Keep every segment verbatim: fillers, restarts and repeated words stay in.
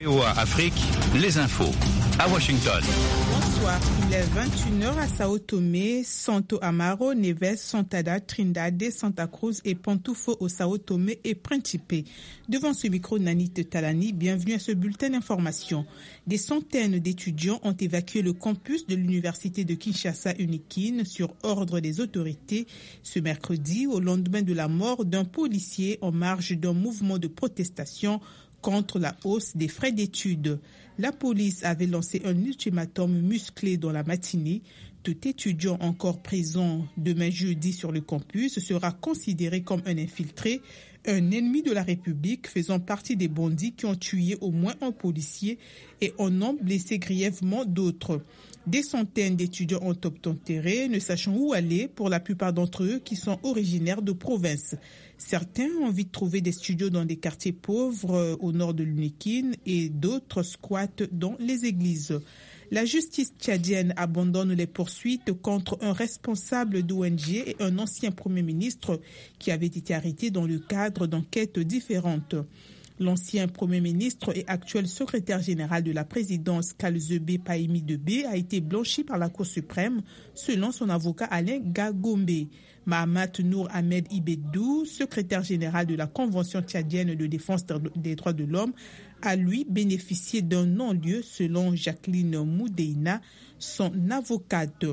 V O A Afrique, les infos à Washington. Bonsoir, il est vingt et une heures à Sao Tomé, Santo Amaro, Neves, Santada, Trindade, Santa Cruz et Pantoufo au Sao Tomé et Principe. Devant ce micro, Nanit Talani, bienvenue à ce bulletin d'information. Des centaines d'étudiants ont évacué le campus de l'université de Kinshasa Unikin sur ordre des autorités ce mercredi au lendemain de la mort d'un policier en marge d'un mouvement de protestation contre la hausse des frais d'études. La police avait lancé un ultimatum musclé dans la matinée. Tout étudiant encore présent demain jeudi sur le campus sera considéré comme un infiltré, un ennemi de la République faisant partie des bandits qui ont tué au moins un policier et en ont blessé grièvement d'autres. Des centaines d'étudiants ont obtempéré, ne sachant où aller pour la plupart d'entre eux qui sont originaires de province. Certains ont envie de trouver des studios dans des quartiers pauvres au nord de l'Unikin et d'autres squattent dans les églises. La justice tchadienne abandonne les poursuites contre un responsable d'O N G et un ancien premier ministre qui avaient été arrêtés dans le cadre d'enquêtes différentes. L'ancien Premier ministre et actuel secrétaire général de la présidence, Kalzebe Paimi Debe, a été blanchi par la Cour suprême, selon son avocat Alain Gagombe. Mahamat Nour Ahmed Ibedou, secrétaire général de la Convention tchadienne de défense des droits de l'homme, a lui bénéficié d'un non-lieu, selon Jacqueline Moudeina, son avocate.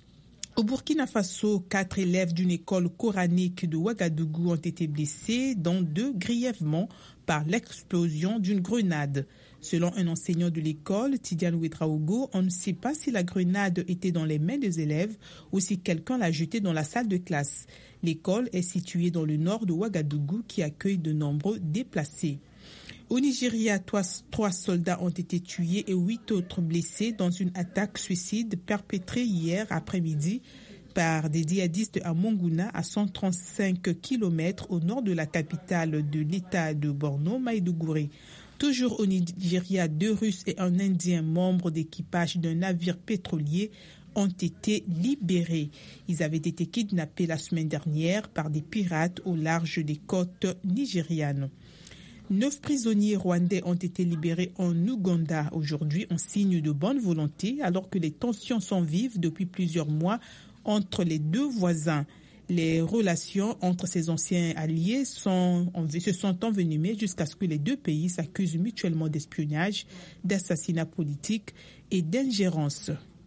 Au Burkina Faso, quatre élèves d'une école coranique de Ouagadougou ont été blessés, dont deux grièvement, par l'explosion d'une grenade. Selon un enseignant de l'école, Tidiane Ouedraogo, on ne sait pas si la grenade était dans les mains des élèves ou si quelqu'un l'a jetée dans la salle de classe. L'école est située dans le nord de Ouagadougou qui accueille de nombreux déplacés. Au Nigeria, trois soldats ont été tués et huit autres blessés dans une attaque suicide perpétrée hier après-midi par des djihadistes à Mongouna, à cent trente-cinq kilomètres au nord de la capitale de l'État de Borno, Maïdougouré. Toujours au Nigeria, deux Russes et un Indien membres d'équipage d'un navire pétrolier ont été libérés. Ils avaient été kidnappés la semaine dernière par des pirates au large des côtes nigérianes. Neuf prisonniers rwandais ont été libérés en Ouganda aujourd'hui en signe de bonne volonté, alors que les tensions sont vives depuis plusieurs mois entre les deux voisins. Les relations entre ces anciens alliés sont, se sont envenimées jusqu'à ce que les deux pays s'accusent mutuellement d'espionnage, d'assassinat politique et d'ingérence.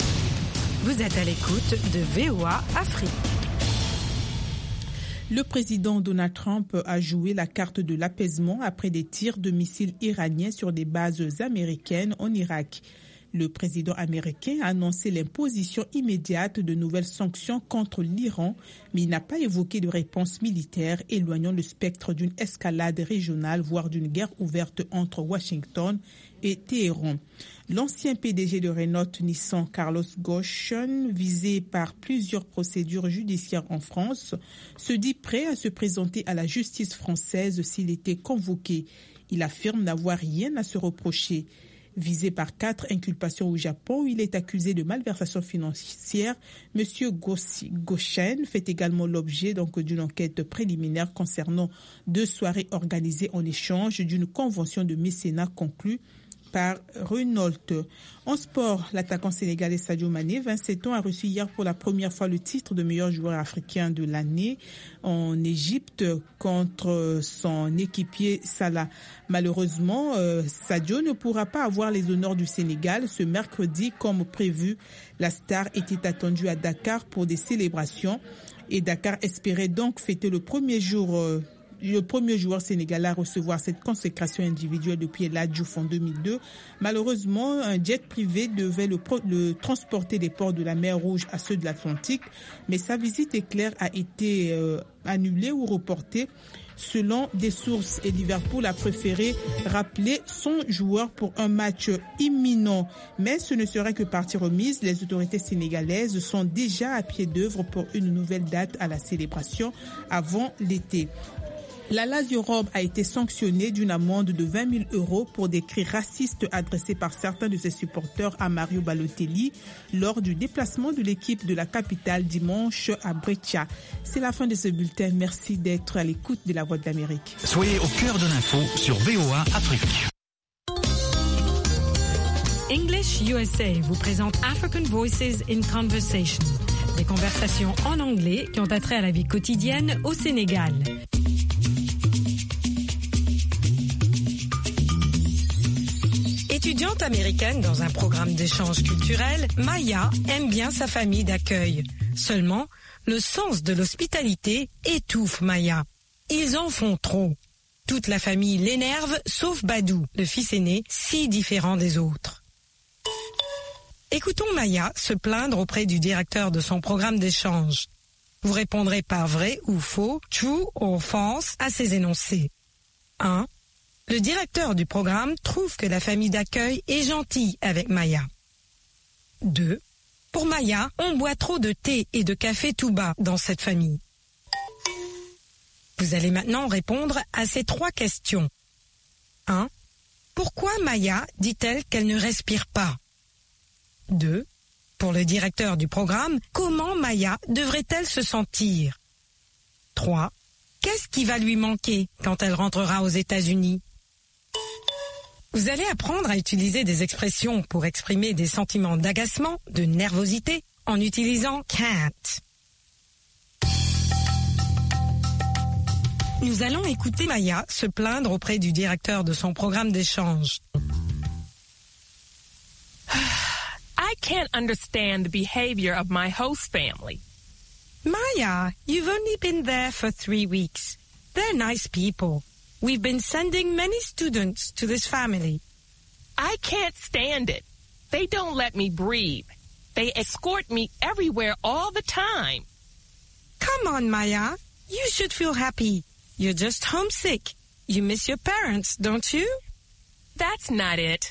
Vous êtes à l'écoute de V O A Afrique. Le président Donald Trump a joué la carte de l'apaisement après des tirs de missiles iraniens sur des bases américaines en Irak. Le président américain a annoncé l'imposition immédiate de nouvelles sanctions contre l'Iran, mais il n'a pas évoqué de réponse militaire, éloignant le spectre d'une escalade régionale, voire d'une guerre ouverte entre Washington et Téhéran. L'ancien P D G de Renault Nissan, Carlos Ghosn, visé par plusieurs procédures judiciaires en France, se dit prêt à se présenter à la justice française s'il était convoqué. Il affirme n'avoir rien à se reprocher. Visé par quatre inculpations au Japon où il est accusé de malversation financière, M. Ghosn fait également l'objet donc d'une enquête préliminaire concernant deux soirées organisées en échange d'une convention de mécénat conclue par Renault. En sport, l'attaquant sénégalais Sadio Mané, vingt-sept ans, a reçu hier pour la première fois le titre de meilleur joueur africain de l'année en Égypte contre son équipier Salah. Malheureusement, euh, Sadio ne pourra pas avoir les honneurs du Sénégal ce mercredi comme prévu. La star était attendue à Dakar pour des célébrations et Dakar espérait donc fêter le premier jour euh, le premier joueur sénégalais à recevoir cette consécration individuelle depuis El Hadjouf en deux mille deux. Malheureusement, un jet privé devait le, pro- le transporter des ports de la mer Rouge à ceux de l'Atlantique, mais sa visite éclair a été euh, annulée ou reportée. Selon des sources, et Liverpool a préféré rappeler son joueur pour un match imminent. Mais ce ne serait que partie remise. Les autorités sénégalaises sont déjà à pied d'œuvre pour une nouvelle date à la célébration avant l'été. La Lazio Rome a été sanctionnée d'une amende de vingt mille euros pour des cris racistes adressés par certains de ses supporters à Mario Balotelli lors du déplacement de l'équipe de la capitale dimanche à Brescia. C'est la fin de ce bulletin. Merci d'être à l'écoute de la Voix de l'Amérique. Soyez au cœur de l'info sur V O A Afrique. English U S A vous présente African Voices in Conversation, des conversations en anglais qui ont attrait à la vie quotidienne au Sénégal. Étudiante américaine dans un programme d'échange culturel, Maya aime bien sa famille d'accueil. Seulement, le sens de l'hospitalité étouffe Maya. Ils en font trop. Toute la famille l'énerve, sauf Badou, le fils aîné, si différent des autres. Écoutons Maya se plaindre auprès du directeur de son programme d'échange. Vous répondrez par vrai ou faux, true ou false à ces énoncés. un. Le directeur du programme trouve que la famille d'accueil est gentille avec Maya. deux. Pour Maya, on boit trop de thé et de café tout bas dans cette famille. Vous allez maintenant répondre à ces trois questions. un. Pourquoi Maya dit-elle qu'elle ne respire pas? deux. Pour le directeur du programme, comment Maya devrait-elle se sentir? trois. Qu'est-ce qui va lui manquer quand elle rentrera aux États-Unis? Vous allez apprendre à utiliser des expressions pour exprimer des sentiments d'agacement, de nervosité, en utilisant can't. Nous allons écouter Maya se plaindre auprès du directeur de son programme d'échange. I can't understand the behavior of my host family. Maya, you've only been there for three weeks. They're nice people. We've been sending many students to this family. I can't stand it. They don't let me breathe. They escort me everywhere all the time. Come on, Maya. You should feel happy. You're just homesick. You miss your parents, don't you? That's not it.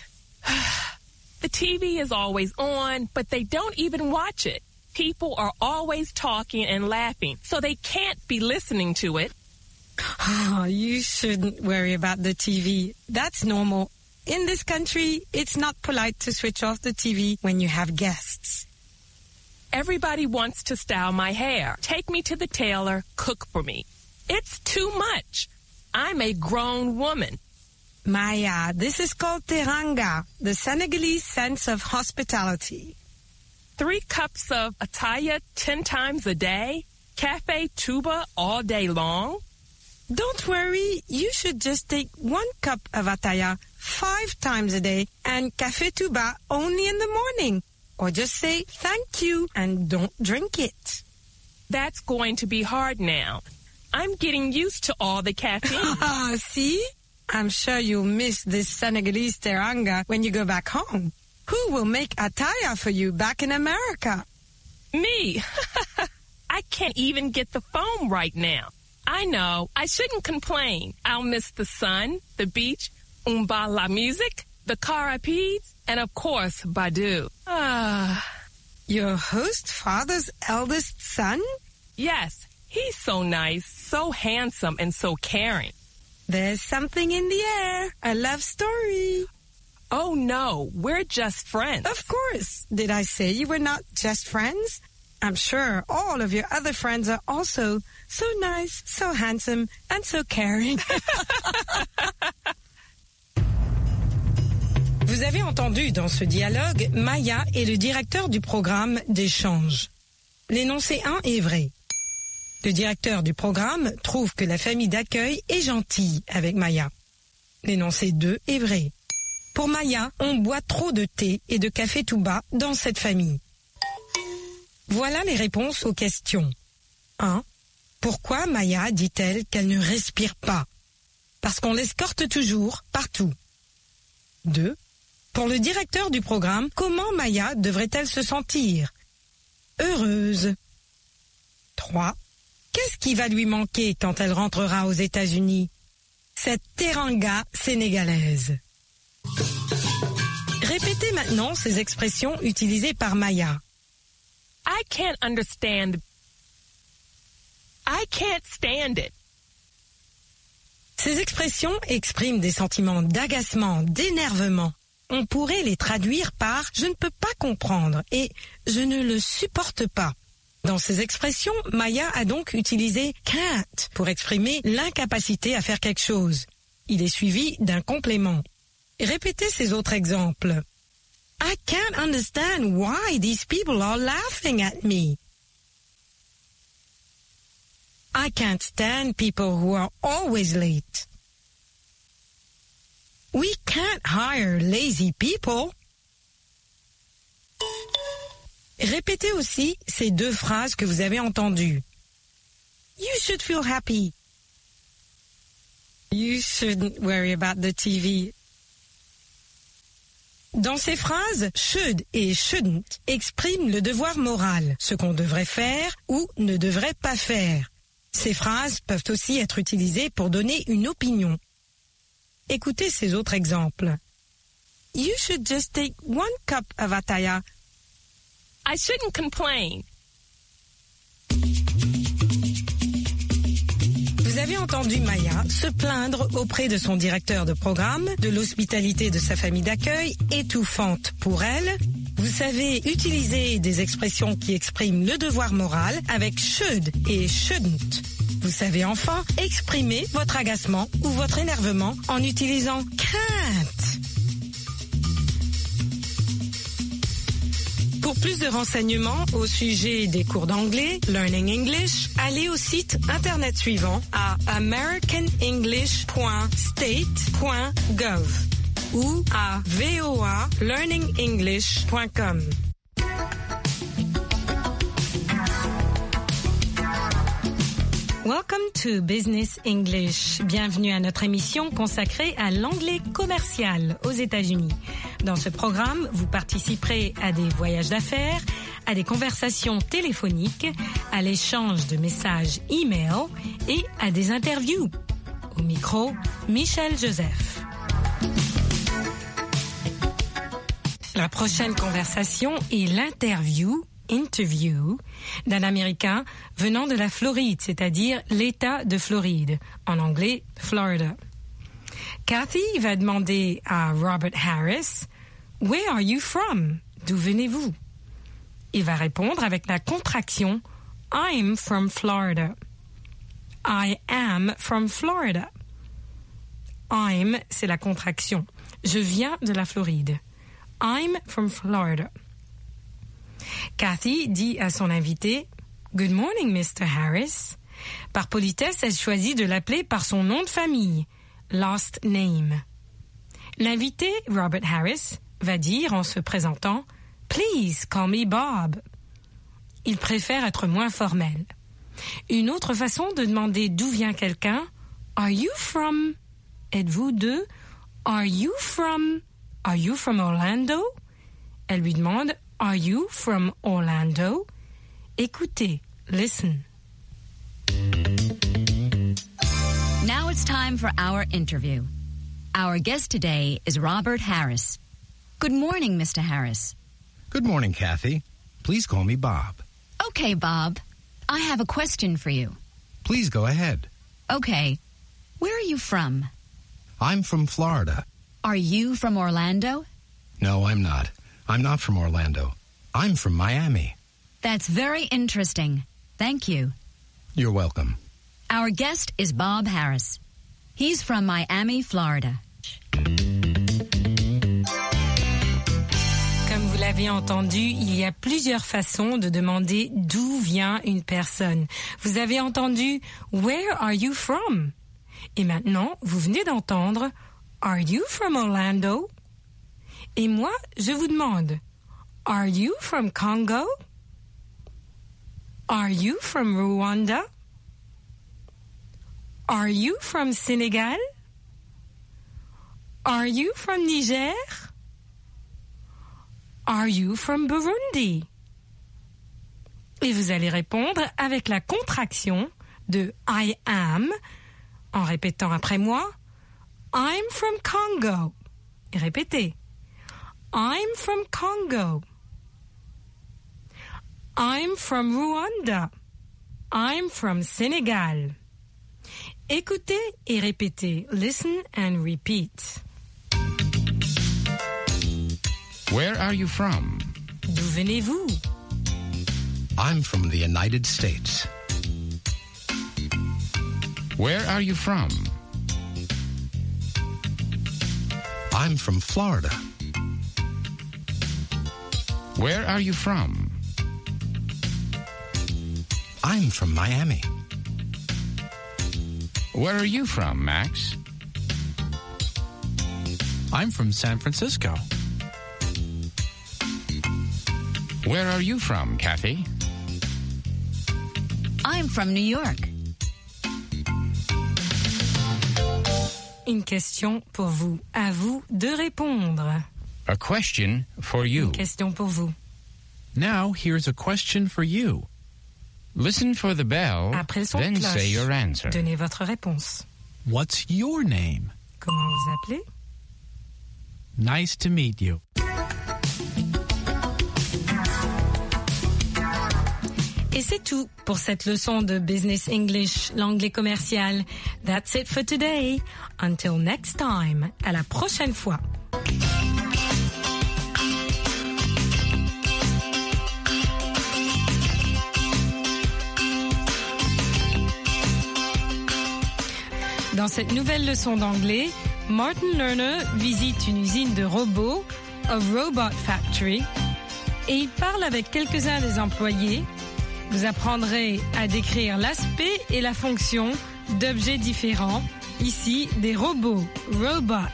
The T V is always on, but they don't even watch it. People are always talking and laughing, so they can't be listening to it. Oh, you shouldn't worry about the T V. That's normal. In this country, it's not polite to switch off the T V when you have guests. Everybody wants to style my hair, take me to the tailor, cook for me. It's too much. I'm a grown woman. Maya, this is called teranga, the Senegalese sense of hospitality. Three cups of ataya ten times a day? Cafe tuba all day long? Don't worry, you should just take one cup of ataya five times a day and café tuba only in the morning. Or just say thank you and don't drink it. That's going to be hard now. I'm getting used to all the caffeine. Ah, see? I'm sure you'll miss this Senegalese teranga when you go back home. Who will make ataya for you back in America? Me. I can't even get the phone right now. I know. I shouldn't complain. I'll miss the sun, the beach, umba la music, the carapides, and of course, Badou. Ah. Your host father's eldest son? Yes. He's so nice, so handsome, and so caring. There's something in the air. A love story. Oh, no. We're just friends. Of course. Did I say you were not just friends? I'm sure all of your other friends are also so nice, so handsome, and so caring. Vous avez entendu dans ce dialogue Maya et le directeur du programme d'échange. L'énoncé un est vrai. Le directeur du programme trouve que la famille d'accueil est gentille avec Maya. L'énoncé deux est vrai. Pour Maya, on boit trop de thé et de café tout bas dans cette famille. Voilà les réponses aux questions. un. Pourquoi Maya dit-elle qu'elle ne respire pas? Parce qu'on l'escorte toujours, partout. deux. Pour le directeur du programme, comment Maya devrait-elle se sentir? Heureuse. trois. Qu'est-ce qui va lui manquer quand elle rentrera aux États-Unis? Cette teranga sénégalaise. Répétez maintenant ces expressions utilisées par Maya. I can't understand. I can't stand it. Ces expressions expriment des sentiments d'agacement, d'énervement. On pourrait les traduire par « je ne peux pas comprendre » et « je ne le supporte pas ». Dans ces expressions, Maya a donc utilisé « can't » pour exprimer l'incapacité à faire quelque chose. Il est suivi d'un complément. Répétez ces autres exemples. I can't understand why these people are laughing at me. I can't stand people who are always late. We can't hire lazy people. Répétez aussi ces deux phrases que vous avez entendues. You should feel happy. You shouldn't worry about the T V. Dans ces phrases, should et shouldn't expriment le devoir moral, ce qu'on devrait faire ou ne devrait pas faire. Ces phrases peuvent aussi être utilisées pour donner une opinion. Écoutez ces autres exemples. You should just take one cup of ataya. I shouldn't complain. Vous avez entendu Maya se plaindre auprès de son directeur de programme de l'hospitalité de sa famille d'accueil, étouffante pour elle. Vous savez utiliser des expressions qui expriment le devoir moral avec should et shouldn't. Vous savez enfin exprimer votre agacement ou votre énervement en utilisant can't. Pour plus de renseignements au sujet des cours d'anglais, Learning English, allez au site internet suivant à american english point state point gov ou à v o a learning english point com. Welcome to Business English. Bienvenue à notre émission consacrée à l'anglais commercial aux États-Unis. Dans ce programme, vous participerez à des voyages d'affaires, à des conversations téléphoniques, à l'échange de messages e-mail et à des interviews. Au micro, Michel Joseph. La prochaine conversation est l'interview interview d'un Américain venant de la Floride, c'est-à-dire l'État de Floride, en anglais Florida. Kathy va demander à Robert Harris « Where are you from ?» D'où venez-vous? Il va répondre avec la contraction « I'm from Florida ». I am from Florida. I'm, c'est la contraction. Je viens de la Floride. I'm from Florida. Kathy dit à son invité « Good morning, Mister Harris ». Par politesse, elle choisit de l'appeler par son nom de famille, last name. L'invité, Robert Harris, va dire en se présentant « Please call me Bob ». Il préfère être moins formel. Une autre façon de demander d'où vient quelqu'un « Are you from » Êtes-vous de « Are you from » Are you from Orlando? Elle lui demande Are you from Orlando? Écoutez, listen. Now it's time for our interview. Our guest today is Robert Harris. Good morning, Mister Harris. Good morning, Kathy. Please call me Bob. Okay, Bob. I have a question for you. Please go ahead. Okay. Where are you from? I'm from Florida. Are you from Orlando? No, I'm not. I'm not from Orlando. I'm from Miami. That's very interesting. Thank you. You're welcome. Our guest is Bob Harris. He's from Miami, Florida. Comme vous l'avez entendu, il y a plusieurs façons de demander d'où vient une personne. Vous avez entendu « Where are you from ?» Et maintenant, vous venez d'entendre « Are you from Orlando ?» Et moi, je vous demande, Are you from Congo? Are you from Rwanda? Are you from Senegal? Are you from Niger? Are you from Burundi? Et vous allez répondre avec la contraction de I am, en répétant après moi, I'm from Congo. Et répétez. I'm from Congo. I'm from Rwanda. I'm from Senegal. Écoutez et répétez. Listen and repeat. Where are you from? D'où venez-vous? I'm from the United States. Where are you from? I'm from Florida. Where are you from? I'm from Miami. Where are you from, Max? I'm from San Francisco. Where are you from, Kathy? I'm from New York. Une question pour vous. À vous de répondre. A question for you. Une question pour vous. Now, here's a question for you. Listen for the bell, Après le son then de cloche, say your answer. donnez votre réponse. What's your name? Comment vous appelez? Nice to meet you. Et c'est tout pour cette leçon de Business English, l'anglais commercial. That's it for today. Until next time. À la prochaine fois. Dans cette nouvelle leçon d'anglais, Martin Lerner visite une usine de robots, a robot factory, et il parle avec quelques-uns des employés. Vous apprendrez à décrire l'aspect et la fonction d'objets différents, ici des robots, robots.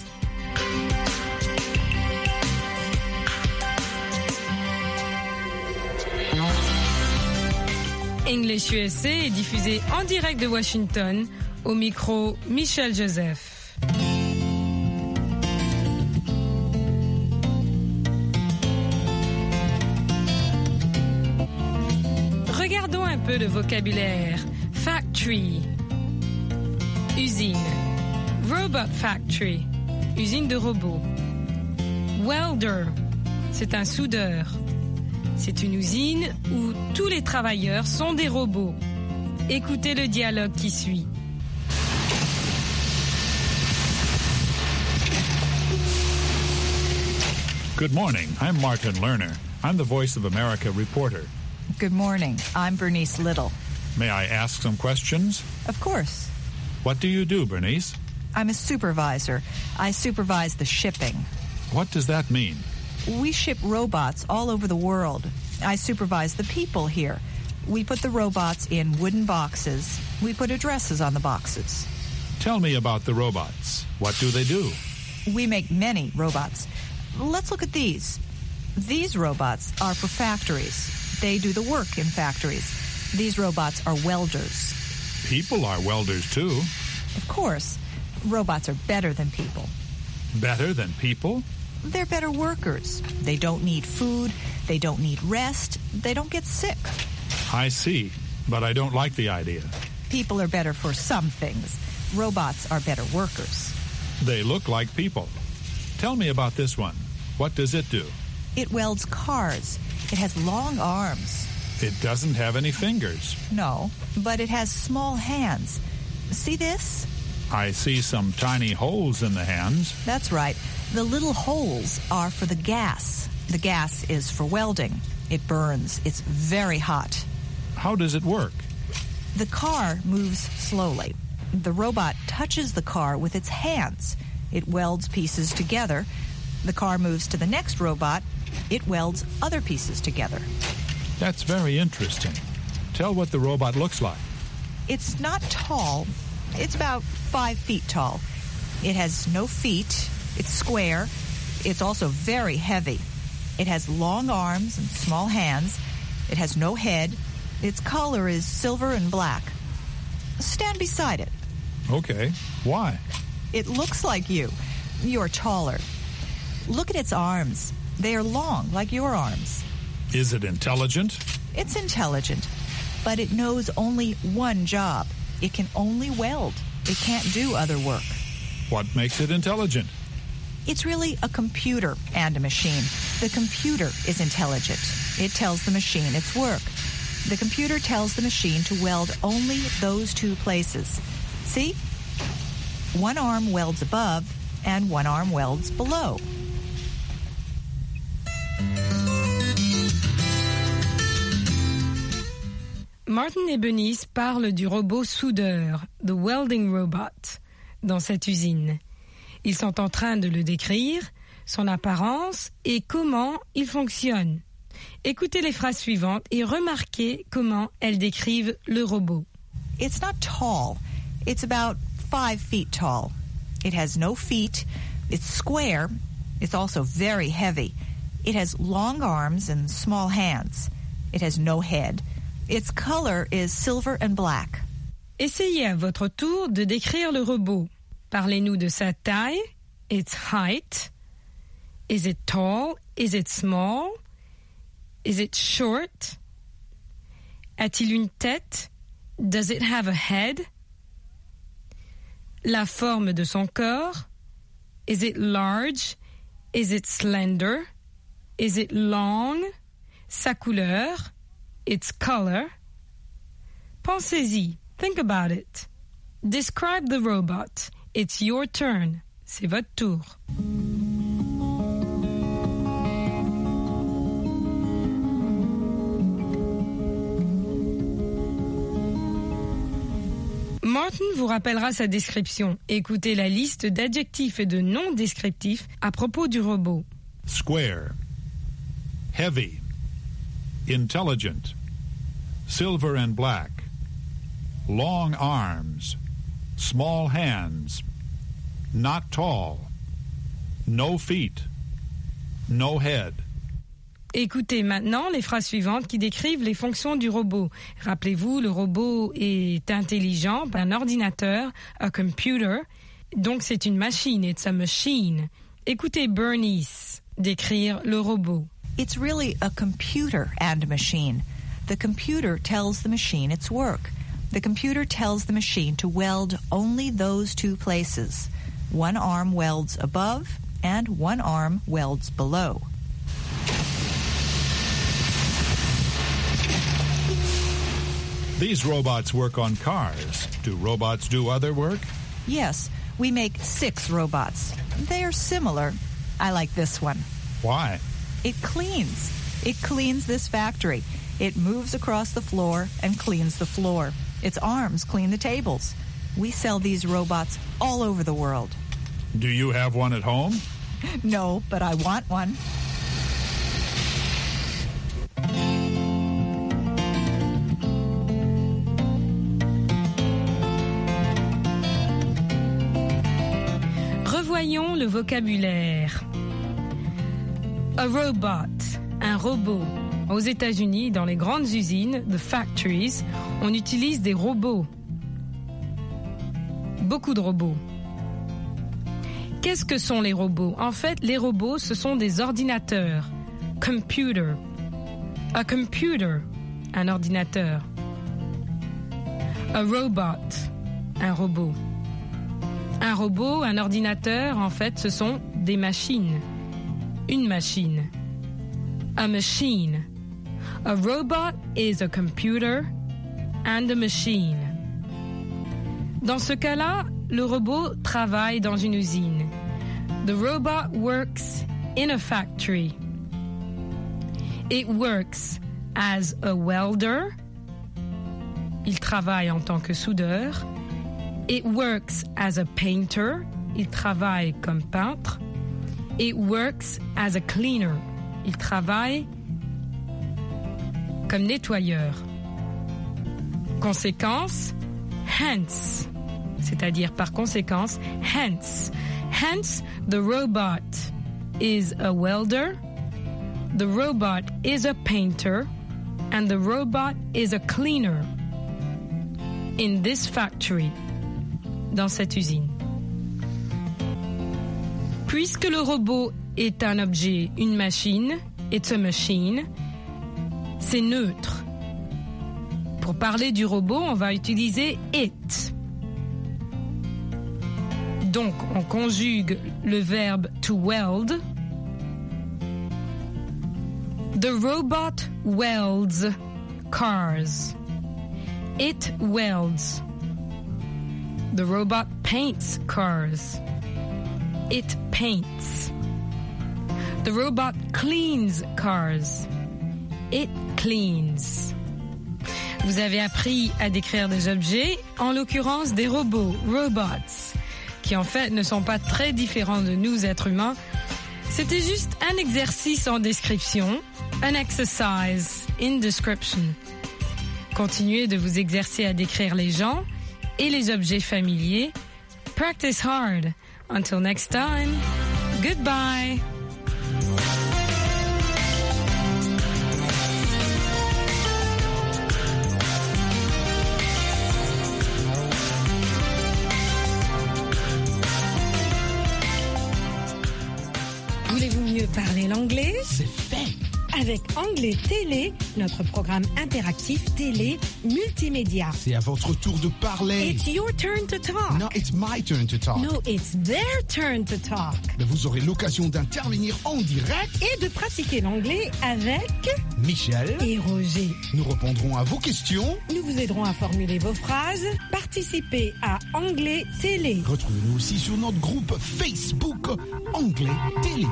English U S A est diffusé en direct de Washington, au micro Michel Joseph. Regardons un peu le vocabulaire. Factory, usine. Robot factory, usine de robots. Welder, c'est un soudeur. C'est une usine où tous les travailleurs sont des robots. Écoutez le dialogue qui suit. Good morning. I'm Martin Lerner. I'm the Voice of America reporter. Good morning. I'm Bernice Little. May I ask some questions? Of course. What do you do, Bernice? I'm a supervisor. I supervise the shipping. What does that mean? We ship robots all over the world. I supervise the people here. We put the robots in wooden boxes. We put addresses on the boxes. Tell me about the robots. What do they do? We make many robots. Let's look at these. These robots are for factories. They do the work in factories. These robots are welders. People are welders, too. Of course. Robots are better than people. Better than people? They're better workers. They don't need food. They don't need rest. They don't get sick. I see, but I don't like the idea. People are better for some things. Robots are better workers. They look like people. Tell me about this one. What does it do? It welds cars. It has long arms. It doesn't have any fingers. No, but it has small hands. See this? I see some tiny holes in the hands. That's right. The little holes are for the gas. The gas is for welding. It burns. It's very hot. How does it work? The car moves slowly. The robot touches the car with its hands. It welds pieces together. The car moves to the next robot. It welds other pieces together. That's very interesting. Tell what the robot looks like. It's not tall. It's about five feet tall. It has no feet. It's square. It's also very heavy. It has long arms and small hands. It has no head. Its color is silver and black. Stand beside it. Okay. Why? It looks like you. You're taller. Look at its arms. They are long, like your arms. Is it intelligent? It's intelligent, but it knows only one job. It can only weld. It can't do other work. What makes it intelligent? It's really a computer and a machine. The computer is intelligent. It tells the machine its work. The computer tells the machine to weld only those two places. See? One arm welds above, and one arm welds below. Martin et Bernice parlent du robot soudeur, the welding robot, dans cette usine. Ils sont en train de le décrire. son apparence et comment il fonctionne. Écoutez les phrases suivantes et remarquez comment elles décrivent le robot. It's not tall. It's about five feet tall. It has no feet. It's square. It's also very heavy. It has long arms and small hands. It has no head. Its color is silver and black. Essayez à votre tour de décrire le robot. Parlez-nous de sa taille, its height. Is it tall? Is it small? Is it short? A-t-il une tête? Does it have a head? La forme de son corps? Is it large? Is it slender? Is it long? Sa couleur? Its color? Pensez-y. Think about it. Describe the robot. It's your turn. C'est votre tour. Martin vous rappellera sa description. Écoutez la liste d'adjectifs et de noms descriptifs à propos du robot. Square, heavy, intelligent, silver and black, long arms, small hands, not tall, no feet, no head. Écoutez maintenant les phrases suivantes qui décrivent les fonctions du robot. Rappelez-vous, le robot est intelligent, un ordinateur, a computer, donc c'est une machine, it's a machine. Écoutez Bernice décrire le robot. It's really a computer and a machine. The computer tells the machine its work. The computer tells the machine to weld only those two places. One arm welds above and one arm welds below. These robots work on cars. Do robots do other work? Yes, we make six robots. They are similar. I like this one. Why? It cleans. It cleans this factory. It moves across the floor and cleans the floor. Its arms clean the tables. We sell these robots all over the world. Do you have one at home? No, but I want one. Revoyons le vocabulaire. A robot, un robot. Aux États-Unis, dans les grandes usines, the factories, on utilise des robots. Beaucoup de robots. Qu'est-ce que sont les robots? En fait, les robots, ce sont des ordinateurs. Computer. A computer, un ordinateur. A robot, un robot. Un robot, un ordinateur, en fait, ce sont des machines. Une machine. A machine. A robot is a computer and a machine. Dans ce cas-là, le robot travaille dans une usine. The robot works in a factory. It works as a welder. Il travaille en tant que soudeur. It works as a painter. Il travaille comme peintre. It works as a cleaner. Il travaille comme nettoyeur. Conséquence, hence, c'est-à-dire par conséquence, hence. Hence, the robot is a welder, the robot is a painter, and the robot is a cleaner in this factory, dans cette usine. Puisque le robot est un objet, une machine, it's a machine, c'est neutre. Pour parler du robot, on va utiliser it. Donc, on conjugue le verbe to weld. The robot welds cars. It welds. The robot paints cars. It paints. The robot cleans cars. It cleans. Vous avez appris à décrire des objets, en l'occurrence des robots, robots, qui en fait ne sont pas très différents de nous êtres humains. C'était juste un exercice en description, an exercise in description. Continuez de vous exercer à décrire les gens et les objets familiers. Practice hard. Until next time, goodbye. Voulez-vous mieux parler l'anglais? C'est fait. Avec Anglais Télé, notre programme interactif télé multimédia. C'est à votre tour de parler. It's your turn to talk. No, it's my turn to talk. No, it's their turn to talk. Mais vous aurez l'occasion d'intervenir en direct. Et de pratiquer l'anglais avec Michel et Roger. Nous répondrons à vos questions. Nous vous aiderons à formuler vos phrases. Participez à Anglais Télé. Retrouvez-nous aussi sur notre groupe Facebook Anglais Télé.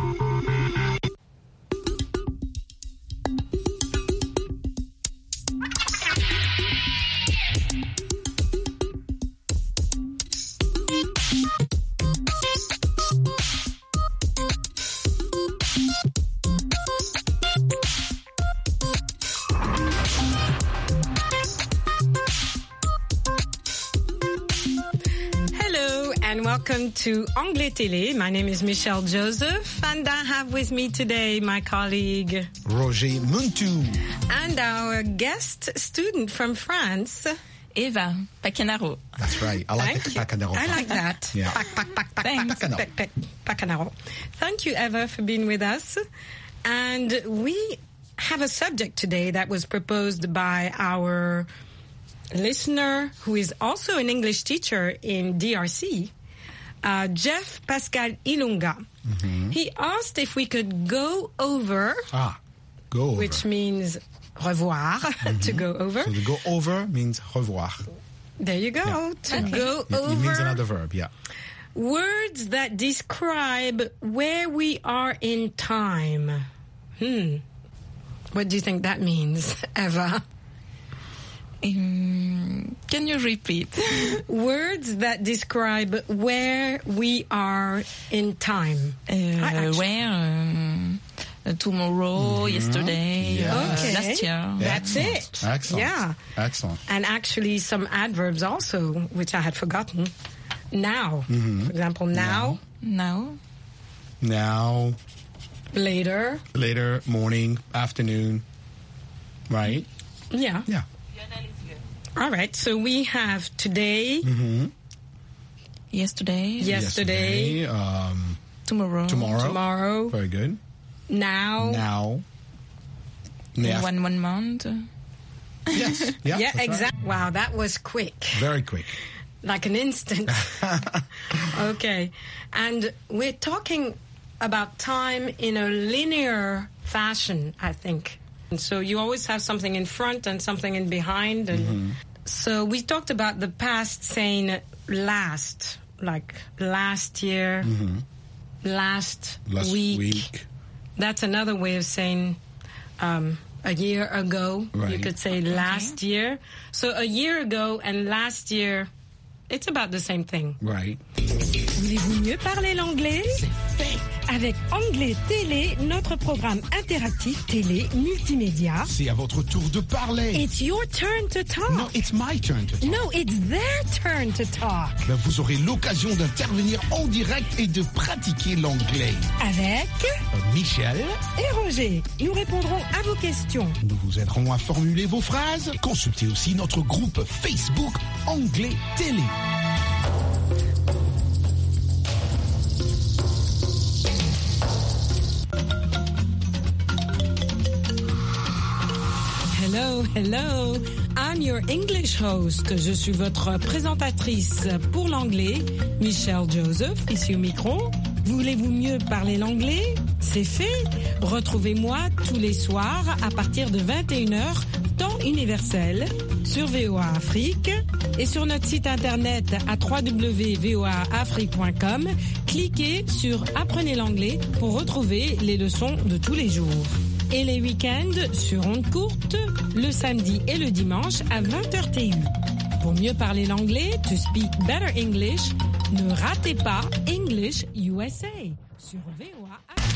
Welcome to Anglais Télé. My name is Michelle Joseph, and I have with me today my colleague Roger Muntu and our guest student from France, Eva Pacanaro. That's right. I like Thank the Pacanaro. I like that. Yeah. Pac, pac, pac, pac, Thanks. pac, pac, pac, Pacanaro. Thank you, Eva, for being with us. And we have a subject today that was proposed by our listener, who is also an English teacher in D R C. Uh, Jeff Pascal Ilunga. Mm-hmm. He asked if we could go over, ah, go over. which means revoir, mm-hmm. to go over. So to go over means revoir. There you go, yeah. to Okay. go it, over. It means another verb, yeah. Words that describe where we are in time. Hmm. What do you think that means, Eva? Um, can you repeat? Words that describe where we are in time. Uh, where? Um, tomorrow, mm-hmm. yesterday, yeah. uh, okay. last year. That's Excellent. it. Excellent. Yeah. Excellent. And actually some adverbs also, which I had forgotten. Now. Mm-hmm. For example, now. Now. Now. Later. Later, morning, afternoon. Right? Yeah. Yeah. All right. So we have today. Mm-hmm. Yesterday. Yesterday. Yesterday um, tomorrow. Tomorrow. Tomorrow. Very good. Now. Now. One one month. Yes. Yeah, yeah, exactly. right. Wow, that was quick. Very quick. Like an instant. Okay. And we're talking about time in a linear fashion, I think. And so you always have something in front and something in behind. And mm-hmm. So we talked about the past saying last, like last year, mm-hmm. last, last week. week. That's another way of saying um, a year ago. Right. You could say last okay. year. So a year ago and last year, it's about the same thing. Right. Voulez-vous mieux parler l'anglais? C'est fait. Avec Anglais Télé, notre programme interactif télé multimédia. C'est à votre tour de parler. It's your turn to talk. No, it's my turn to talk. No, it's their turn to talk. Ben, vous aurez l'occasion d'intervenir en direct et de pratiquer l'anglais. Avec Michel et Roger. Nous répondrons à vos questions. Nous vous aiderons à formuler vos phrases. Consultez aussi notre groupe Facebook Anglais Télé. Hello, hello. I'm your English host. Je suis votre présentatrice pour l'anglais, Michelle Joseph, ici au micro. Voulez-vous mieux parler l'anglais? C'est fait. Retrouvez-moi tous les soirs à partir de vingt et une heures, temps universel, sur V O A Afrique et sur notre site internet à w w w point v o a afrique point com. Cliquez sur Apprenez l'anglais pour retrouver les leçons de tous les jours. Et les week-ends sur ondes courtes, le samedi et le dimanche à vingt heures T U. Pour mieux parler l'anglais, to speak better English, ne ratez pas English U S A sur V O A.